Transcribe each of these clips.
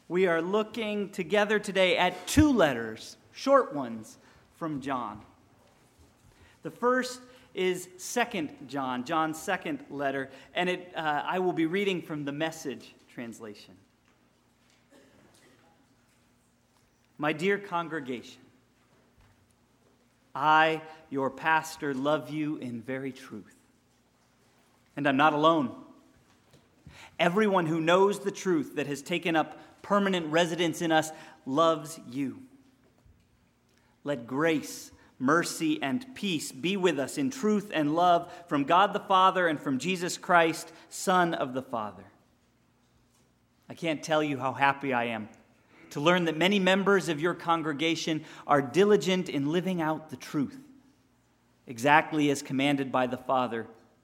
We are looking together today at two letters, short ones, from John. The first is 2 John, John's second letter, and I will be reading from the Message translation. My dear congregation, I, your pastor, love you in very truth. And I'm not alone. Everyone who knows the truth that has taken up permanent residence in us loves you. Let grace, mercy, and peace be with us in truth and love from God the Father and from Jesus Christ, Son of the Father. I can't tell you how happy I am to learn that many members of your congregation are diligent in living out the truth, exactly as commanded by the Father.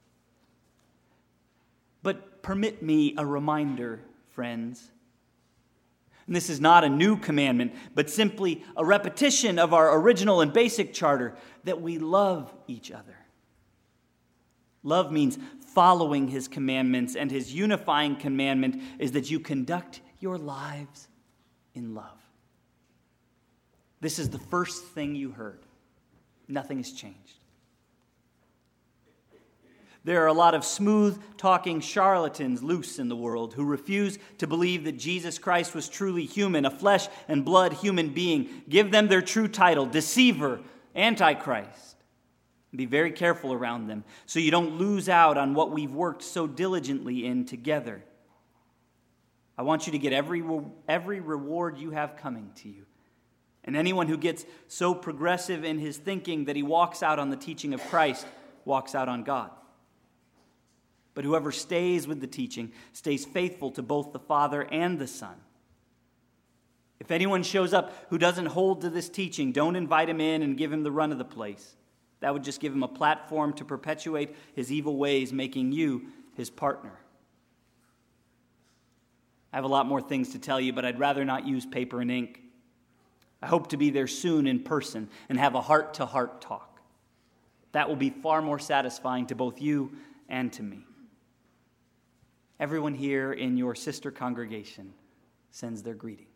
But permit me a reminder, friends. And this is not a new commandment, but simply a repetition of our original and basic charter, that we love each other. Love means following his commandments, and his unifying commandment is that you conduct your lives in love. This is the first thing you heard. Nothing has changed. There are a lot of smooth-talking charlatans loose in the world who refuse to believe that Jesus Christ was truly human, a flesh and blood human being. Give them their true title, deceiver, antichrist. Be very careful around them so you don't lose out on what we've worked so diligently in together. I want you to get every reward you have coming to you. And anyone who gets so progressive in his thinking that he walks out on the teaching of Christ walks out on God. But whoever stays with the teaching stays faithful to both the Father and the Son. If anyone shows up who doesn't hold to this teaching, don't invite him in and give him the run of the place. That would just give him a platform to perpetuate his evil ways, making you his partner. I have a lot more things to tell you, but I'd rather not use paper and ink. I hope to be there soon in person and have a heart-to-heart talk. That will be far more satisfying to both you and to me. Everyone here in your sister congregation sends their greetings.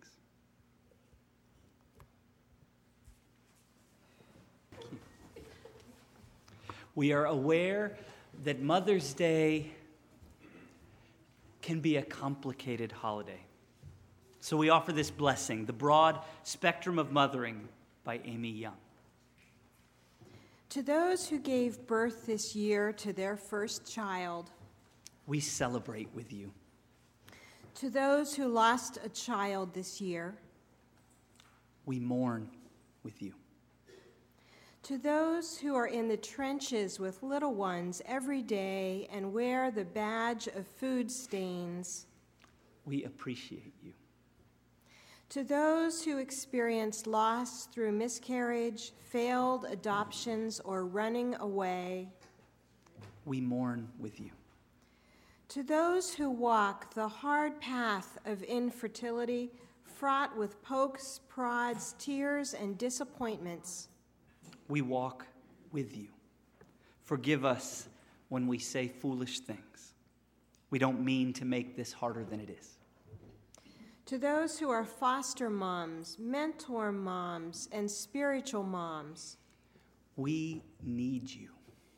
We are aware that Mother's Day can be a complicated holiday. So we offer this blessing, The Broad Spectrum of Mothering by Amy Young. To those who gave birth this year to their first child, we celebrate with you. To those who lost a child this year, we mourn with you. To those who are in the trenches with little ones every day and wear the badge of food stains, we appreciate you. To those who experienced loss through miscarriage, failed adoptions, or running away, we mourn with you. To those who walk the hard path of infertility, fraught with pokes, prods, tears, and disappointments, we walk with you. Forgive us when we say foolish things. We don't mean to make this harder than it is. To those who are foster moms, mentor moms, and spiritual moms, we need you.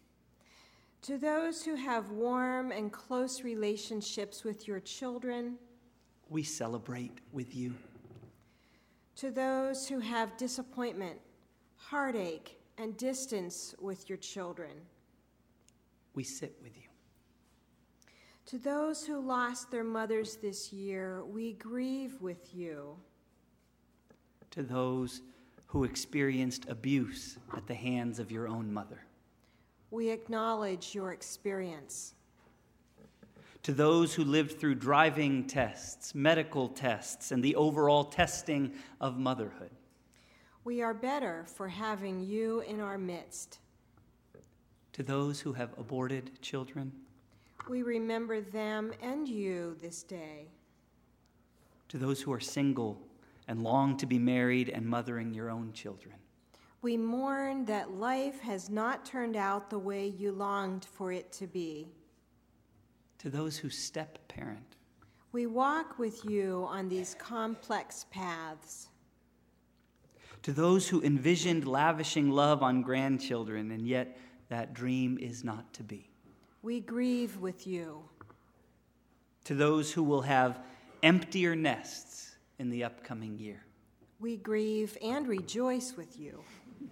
To those who have warm and close relationships with your children, we celebrate with you. To those who have disappointment, heartache, and distance with your children, we sit with you. To those who lost their mothers this year, we grieve with you. To those who experienced abuse at the hands of your own mother, we acknowledge your experience. To those who lived through driving tests, medical tests, and the overall testing of motherhood, we are better for having you in our midst. To those who have aborted children, we remember them and you this day. To those who are single and long to be married and mothering your own children, we mourn that life has not turned out the way you longed for it to be. To those who step parent, We walk with you on these complex paths. To those who envisioned lavishing love on grandchildren, and yet that dream is not to be. We grieve with you. To those who will have emptier nests in the upcoming year. We grieve and rejoice with you.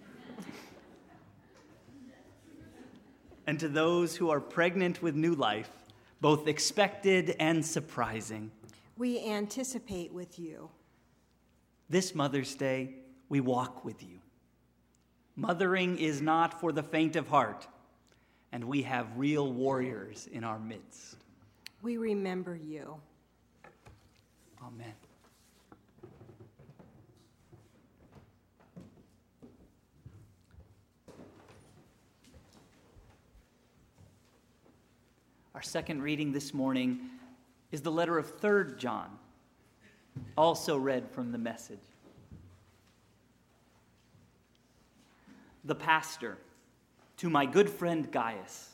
And to those who are pregnant with new life, both expected and surprising, we anticipate with you. This Mother's Day, we walk with you. Mothering is not for the faint of heart, and we have real warriors in our midst. We remember you. Amen. Our second reading this morning is the letter of 3 John, also read from the Message. The pastor, to my good friend Gaius,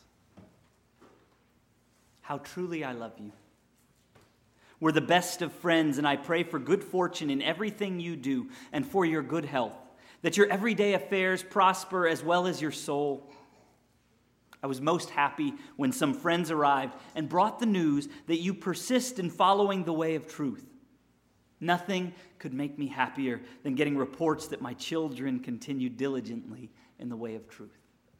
how truly I love you. We're the best of friends, and I pray for good fortune in everything you do and for your good health, that your everyday affairs prosper as well as your soul. I was most happy when some friends arrived and brought the news that you persist in following the way of truth. Nothing could make me happier than getting reports that my children continue diligently in the way of truth.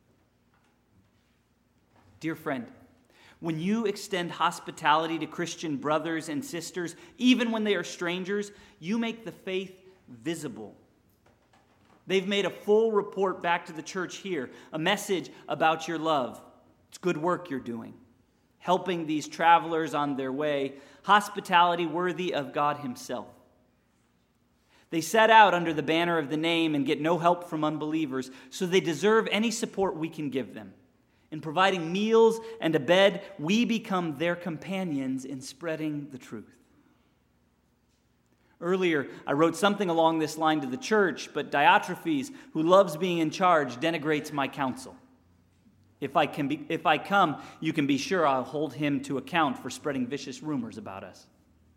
Dear friend, when you extend hospitality to Christian brothers and sisters, even when they are strangers, you make the faith visible. They've made a full report back to the church here, a message about your love. It's good work you're doing, helping these travelers on their way, hospitality worthy of God himself. They set out under the banner of the name and get no help from unbelievers, so they deserve any support we can give them. In providing meals and a bed, we become their companions in spreading the truth. Earlier, I wrote something along this line to the church, but Diotrephes, who loves being in charge, denigrates my counsel. If I come, you can be sure I'll hold him to account for spreading vicious rumors about us.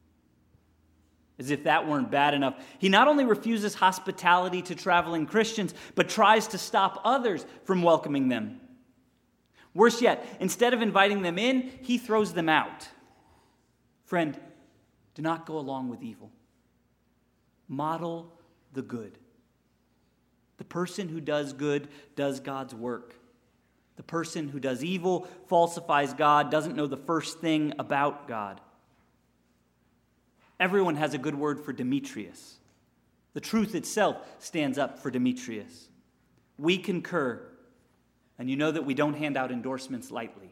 As if that weren't bad enough, he not only refuses hospitality to traveling Christians, but tries to stop others from welcoming them. Worse yet, instead of inviting them in, he throws them out. Friend, do not go along with evil. Model the good. The person who does good does God's work. The person who does evil falsifies God, doesn't know the first thing about God. Everyone has a good word for Demetrius. The truth itself stands up for Demetrius. We concur, and you know that we don't hand out endorsements lightly.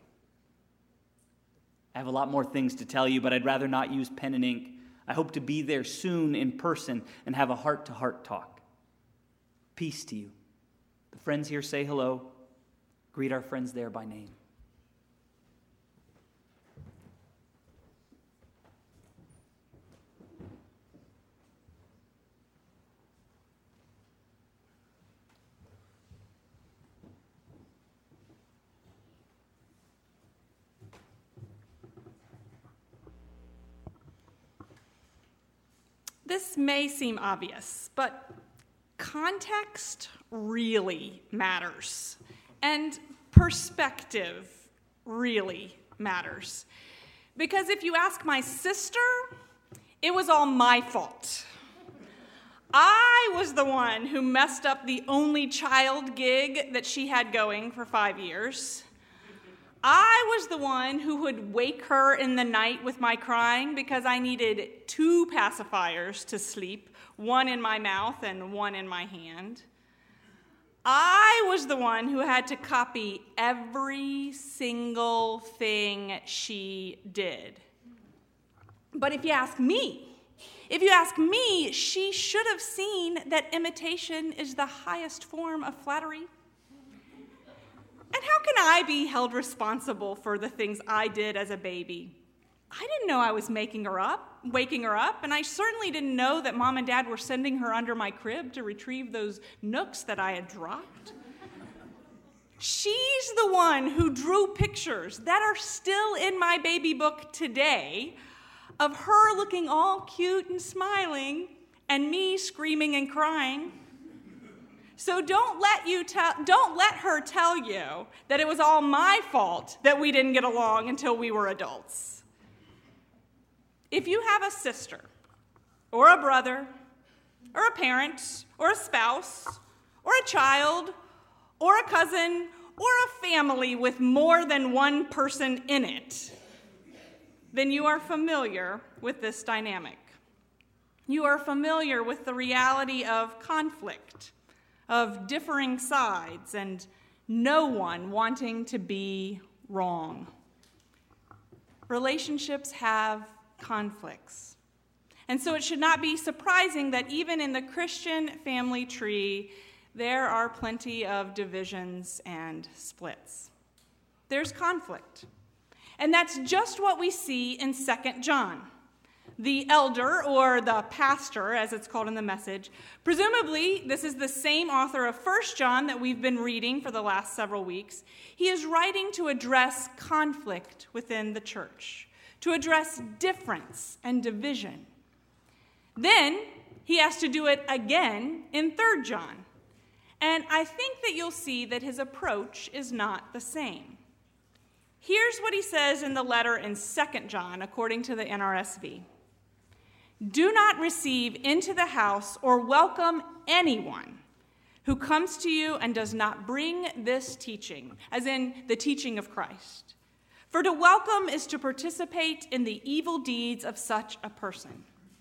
I have a lot more things to tell you, but I'd rather not use pen and ink. I hope to be there soon in person and have a heart-to-heart talk. Peace to you. The friends here say hello. Greet our friends there by name. This may seem obvious, but context really matters, and perspective really matters. Because if you ask my sister, it was all my fault. I was the one who messed up the only child gig that she had going for 5 years. I was the one who would wake her in the night with my crying because I needed 2 pacifiers to sleep, one in my mouth and one in my hand. I was the one who had to copy every single thing she did. But if you ask me, she should have seen that imitation is the highest form of flattery. And how can I be held responsible for the things I did as a baby? I didn't know I was waking her up, and I certainly didn't know that Mom and Dad were sending her under my crib to retrieve those nooks that I had dropped. She's the one who drew pictures that are still in my baby book today of her looking all cute and smiling and me screaming and crying. So don't let her tell you that it was all my fault that we didn't get along until we were adults. If you have a sister or a brother or a parent or a spouse or a child or a cousin or a family with more than one person in it, then you are familiar with this dynamic. You are familiar with the reality of conflict, of differing sides, and no one wanting to be wrong. Relationships have conflicts. And so it should not be surprising that even in the Christian family tree, there are plenty of divisions and splits. There's conflict. And that's just what we see in 2 John. The elder, or the pastor, as it's called in the Message, presumably this is the same author of 1 John that we've been reading for the last several weeks. He is writing to address conflict within the church, to address difference and division. Then he has to do it again in 3 John. And I think that you'll see that his approach is not the same. Here's what he says in the letter in 2 John, according to the NRSV. Do not receive into the house or welcome anyone who comes to you and does not bring this teaching, as in the teaching of Christ. For to welcome is to participate in the evil deeds of such a person.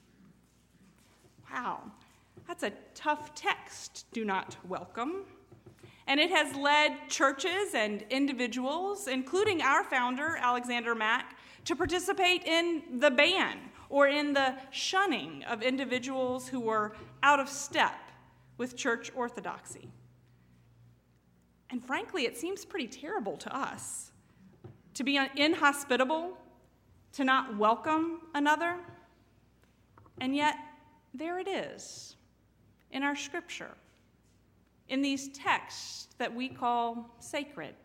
Wow, that's a tough text, do not welcome. And it has led churches and individuals, including our founder, Alexander Mack, to participate in the ban or in the shunning of individuals who were out of step with church orthodoxy. And frankly, it seems pretty terrible to us to be inhospitable, to not welcome another. And yet, there it is in our scripture, in these texts that we call sacred.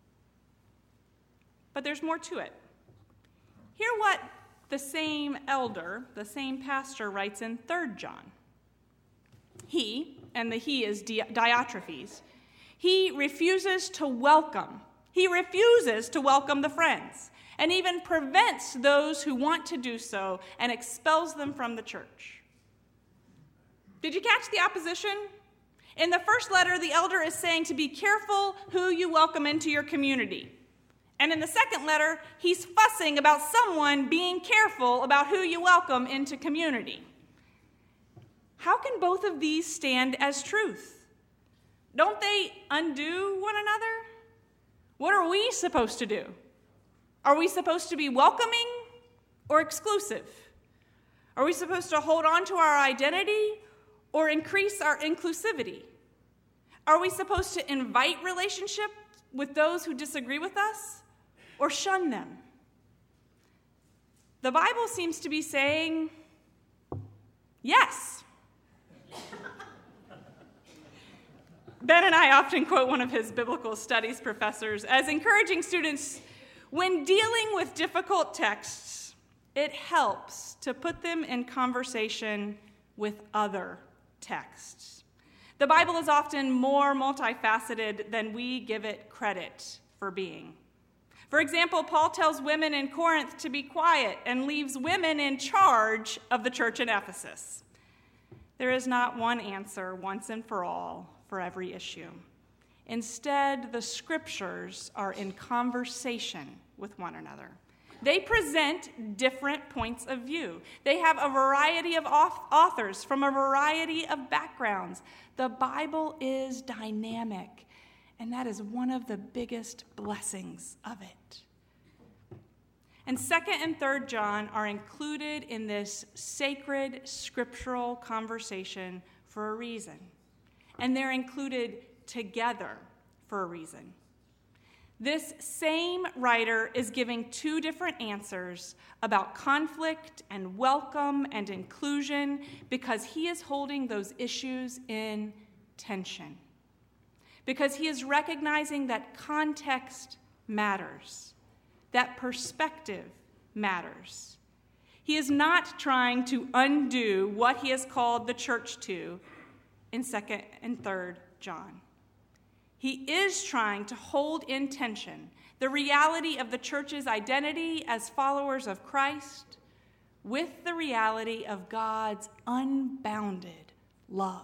But there's more to it. Hear what the same elder, the same pastor, writes in 3 John. He, and the he is Diotrephes, he refuses to welcome. He refuses to welcome the friends, and even prevents those who want to do so and expels them from the church. Did you catch the opposition? In the first letter, the elder is saying to be careful who you welcome into your community. And in the second letter, he's fussing about someone being careful about who you welcome into community. How can both of these stand as truth? Don't they undo one another? What are we supposed to do? Are we supposed to be welcoming or exclusive? Are we supposed to hold on to our identity or increase our inclusivity? Are we supposed to invite relationship with those who disagree with us or shun them? The Bible seems to be saying yes. Ben and I often quote one of his biblical studies professors as encouraging students, when dealing with difficult texts, it helps to put them in conversation with other texts. The Bible is often more multifaceted than we give it credit for being. For example, Paul tells women in Corinth to be quiet and leaves women in charge of the church in Ephesus. There is not one answer once and for all for every issue. Instead, the scriptures are in conversation with one another. They present different points of view. They have a variety of authors from a variety of backgrounds. The Bible is dynamic, and that is one of the biggest blessings of it. And 2nd and 3rd John are included in this sacred scriptural conversation for a reason. And they're included together for a reason. This same writer is giving two different answers about conflict and welcome and inclusion because he is holding those issues in tension. Because he is recognizing that context matters, that perspective matters. He is not trying to undo what he has called the church to in 2nd and 3rd John. He is trying to hold in tension the reality of the church's identity as followers of Christ with the reality of God's unbounded love.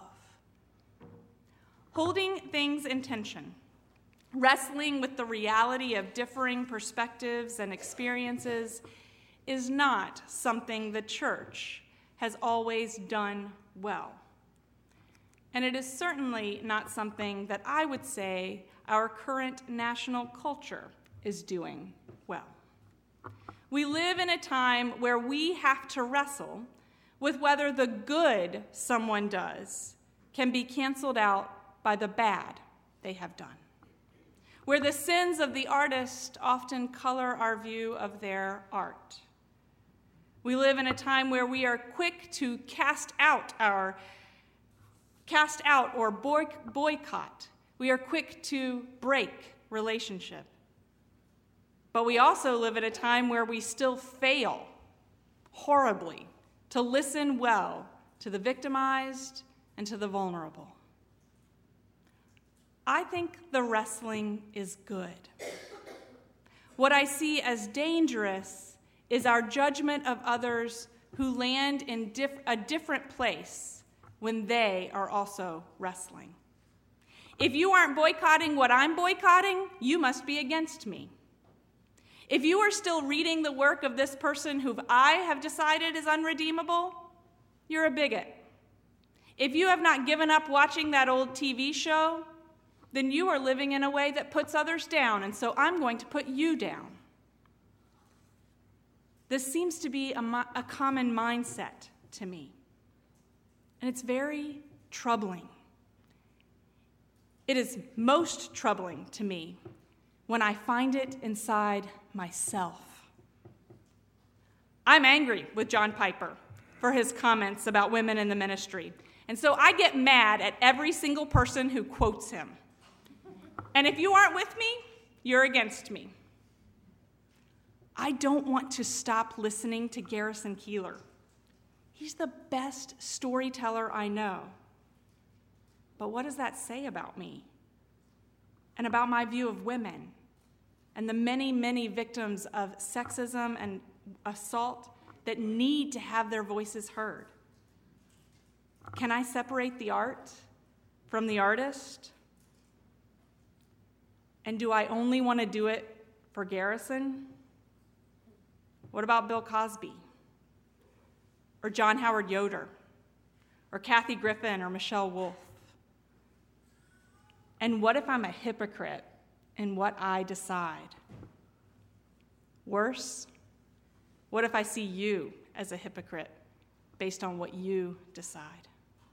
Holding things in tension, wrestling with the reality of differing perspectives and experiences is not something the church has always done well. And it is certainly not something that I would say our current national culture is doing well. We live in a time where we have to wrestle with whether the good someone does can be canceled out by the bad they have done, where the sins of the artist often color our view of their art. We live in a time where we are quick to cast out or boycott. We are quick to break relationship. But we also live at a time where we still fail horribly to listen well to the victimized and to the vulnerable. I think the wrestling is good. What I see as dangerous is our judgment of others who land in a different place when they are also wrestling. If you aren't boycotting what I'm boycotting, you must be against me. If you are still reading the work of this person who I have decided is unredeemable, you're a bigot. If you have not given up watching that old TV show, then you are living in a way that puts others down, and so I'm going to put you down. This seems to be a common mindset to me, and it's very troubling. It is most troubling to me when I find it inside myself. I'm angry with John Piper for his comments about women in the ministry, and so I get mad at every single person who quotes him. And if you aren't with me, you're against me. I don't want to stop listening to Garrison Keillor. He's the best storyteller I know. But what does that say about me? And about my view of women? And the many, many victims of sexism and assault that need to have their voices heard? Can I separate the art from the artist? And do I only want to do it for Garrison? What about Bill Cosby? Or John Howard Yoder? Or Kathy Griffin or Michelle Wolf? And what if I'm a hypocrite in what I decide? Worse, what if I see you as a hypocrite based on what you decide?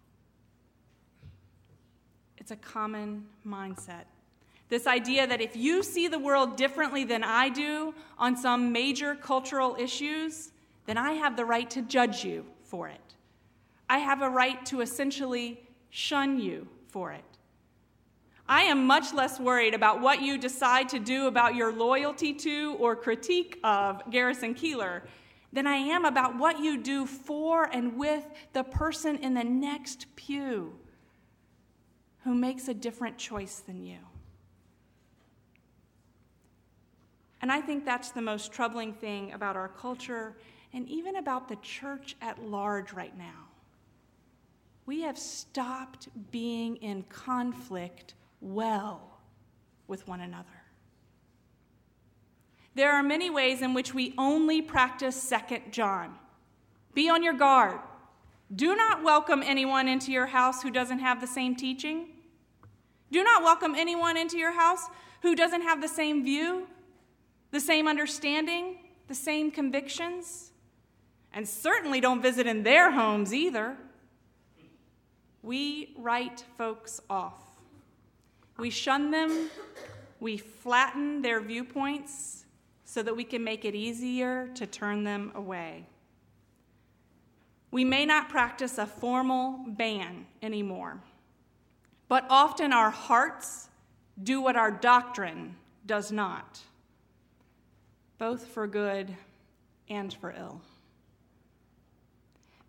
It's a common mindset. This idea that if you see the world differently than I do on some major cultural issues, then I have the right to judge you for it. I have a right to essentially shun you for it. I am much less worried about what you decide to do about your loyalty to or critique of Garrison Keillor than I am about what you do for and with the person in the next pew who makes a different choice than you. And I think that's the most troubling thing about our culture and even about the church at large right now. We have stopped being in conflict well with one another. There are many ways in which we only practice 2 John. Be on your guard. Do not welcome anyone into your house who doesn't have the same teaching. Do not welcome anyone into your house who doesn't have the same view, the same understanding, the same convictions. And certainly don't visit in their homes either. We write folks off. We shun them. We flatten their viewpoints so that we can make it easier to turn them away. We may not practice a formal ban anymore, but often our hearts do what our doctrine does not, both for good and for ill.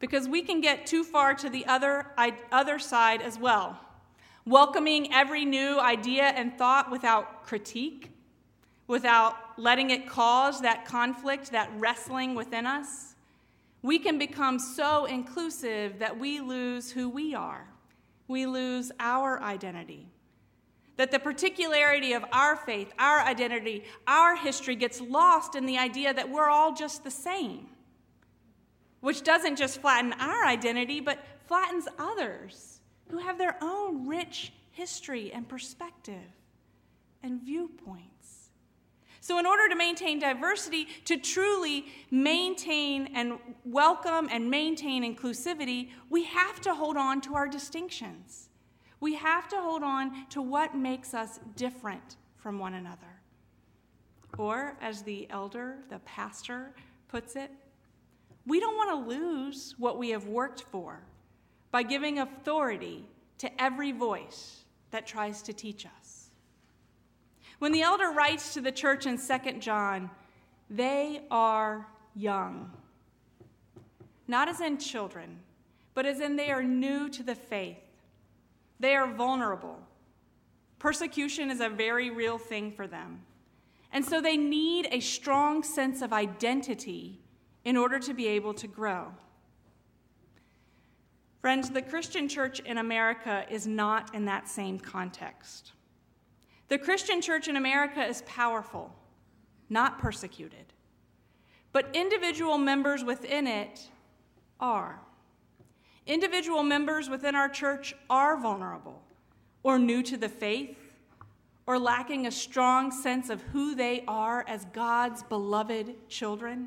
because we can get too far to the other side as well, welcoming every new idea and thought without critique, without letting it cause that conflict, that wrestling within us. We can become so inclusive that we lose who we are. We lose our identity. That the particularity of our faith, our identity, our history gets lost in the idea that we're all just the same, which doesn't just flatten our identity, but flattens others who have their own rich history and perspective and viewpoints. So in order to maintain diversity, to truly maintain and welcome and maintain inclusivity, we have to hold on to our distinctions. We have to hold on to what makes us different from one another. Or, as the elder, the pastor, puts it, we don't want to lose what we have worked for by giving authority to every voice that tries to teach us. When the elder writes to the church in 2 John, they are young. Not as in children, but as in they are new to the faith. They are vulnerable. Persecution is a very real thing for them. And so they need a strong sense of identity in order to be able to grow. Friends, the Christian church in America is not in that same context. The Christian church in America is powerful, not persecuted. But individual members within it are. Individual members within our church are vulnerable, or new to the faith, or lacking a strong sense of who they are as God's beloved children.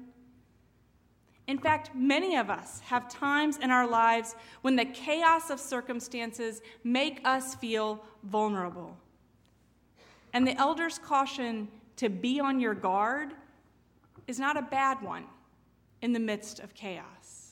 In fact, many of us have times in our lives when the chaos of circumstances make us feel vulnerable. And the elder's caution to be on your guard is not a bad one in the midst of chaos.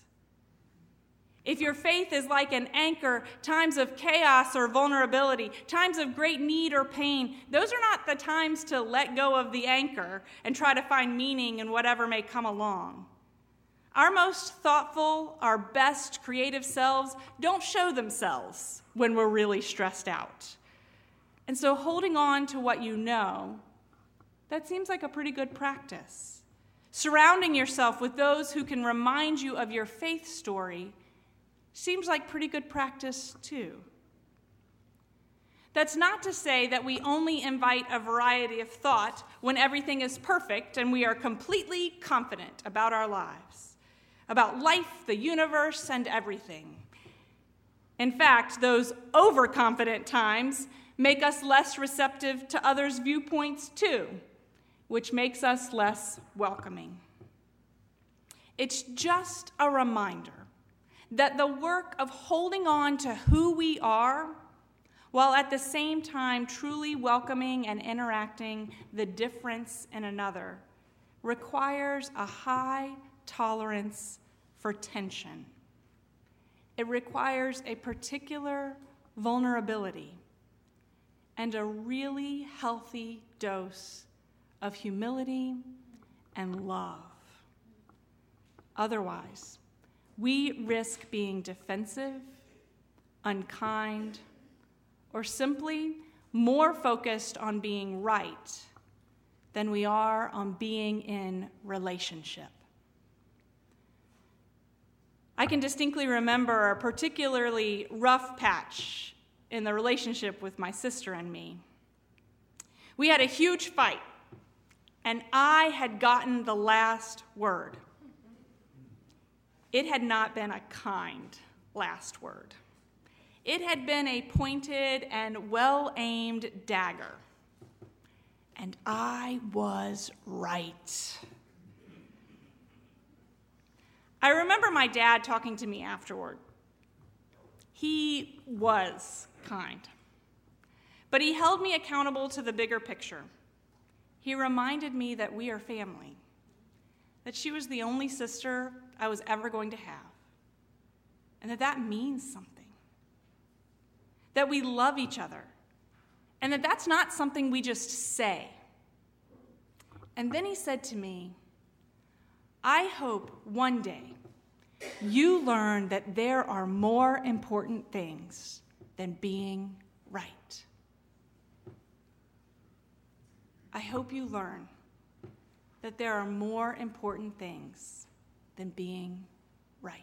If your faith is like an anchor, times of chaos or vulnerability, times of great need or pain, those are not the times to let go of the anchor and try to find meaning in whatever may come along. Our most thoughtful, our best creative selves don't show themselves when we're really stressed out. And so holding on to what you know, that seems like a pretty good practice. Surrounding yourself with those who can remind you of your faith story seems like pretty good practice too. That's not to say that we only invite a variety of thought when everything is perfect and we are completely confident about our lives, about life, the universe, and everything. In fact, those overconfident times make us less receptive to others' viewpoints too, which makes us less welcoming. It's just a reminder that the work of holding on to who we are, while at the same time truly welcoming and interacting the difference in another, requires a high tolerance for tension. It requires a particular vulnerability and a really healthy dose of humility and love. Otherwise, we risk being defensive, unkind, or simply more focused on being right than we are on being in relationship. I can distinctly remember a particularly rough patch in the relationship with my sister and me. We had a huge fight, and I had gotten the last word. It had not been a kind last word. It had been a pointed and well-aimed dagger, and I was right. I remember my dad talking to me afterward. He was kind, but he held me accountable to the bigger picture. He reminded me that we are family, that she was the only sister I was ever going to have, and that means something, that we love each other, and that's not something we just say. And then he said to me, I hope one day you learn that there are more important things than being right. I hope you learn that there are more important things than being right.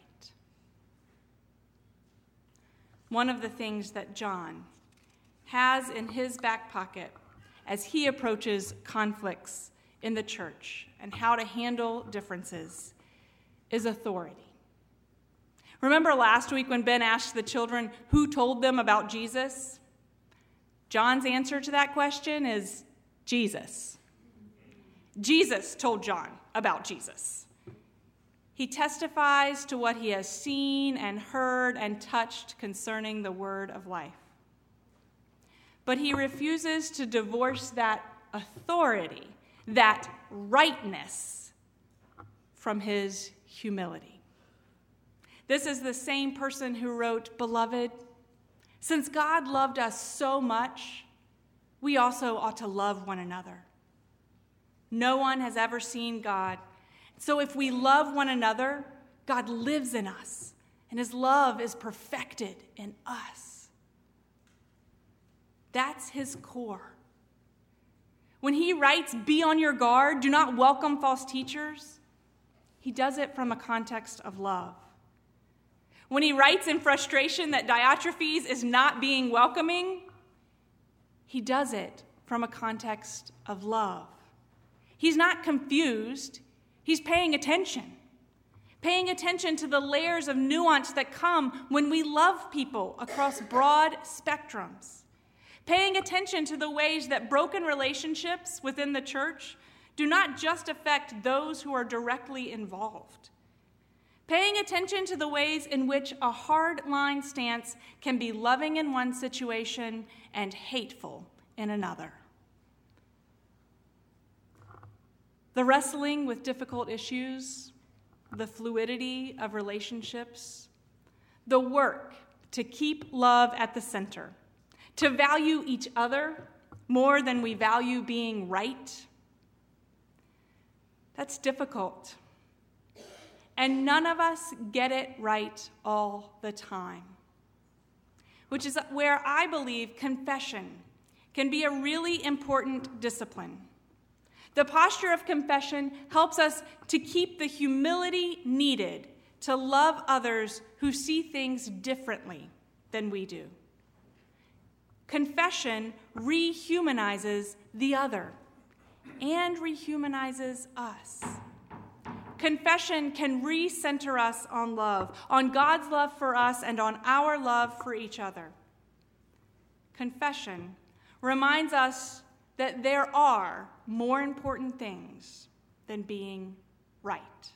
One of the things that John has in his back pocket as he approaches conflicts in the church and how to handle differences is authority. Remember last week when Ben asked the children who told them about Jesus? John's answer to that question is Jesus. Jesus told John about Jesus. He testifies to what he has seen and heard and touched concerning the word of life. But he refuses to divorce that authority, that rightness, from his humility. This is the same person who wrote, "Beloved, since God loved us so much, we also ought to love one another. No one has ever seen God. So if we love one another, God lives in us, and his love is perfected in us." That's his core. When he writes, "Be on your guard, do not welcome false teachers," he does it from a context of love. When he writes in frustration that Diotrephes is not being welcoming, he does it from a context of love. He's not confused. He's paying attention to the layers of nuance that come when we love people across broad spectrums, paying attention to the ways that broken relationships within the church do not just affect those who are directly involved, paying attention to the ways in which a hard-line stance can be loving in one situation and hateful in another. The wrestling with difficult issues, the fluidity of relationships, the work to keep love at the center, to value each other more than we value being right, that's difficult. And none of us get it right all the time, which is where I believe confession can be a really important discipline. The posture of confession helps us to keep the humility needed to love others who see things differently than we do. Confession rehumanizes the other and rehumanizes us. Confession can recenter us on love, on God's love for us and on our love for each other. Confession reminds us that there are more important things than being right.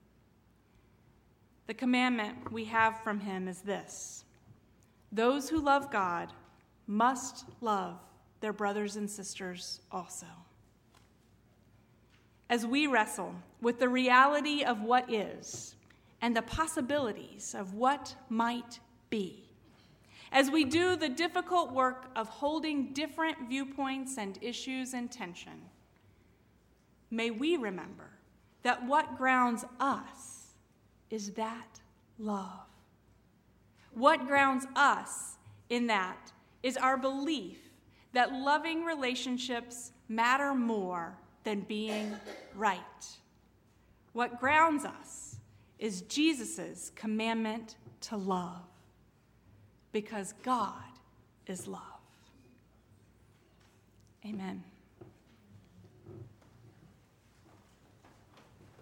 The commandment we have from him is this: those who love God must love their brothers and sisters also. As we wrestle with the reality of what is and the possibilities of what might be, as we do the difficult work of holding different viewpoints and issues in tension, may we remember that what grounds us is that love. What grounds us in that is our belief that loving relationships matter more than being right. What grounds us is Jesus' commandment to love, because God is love. Amen.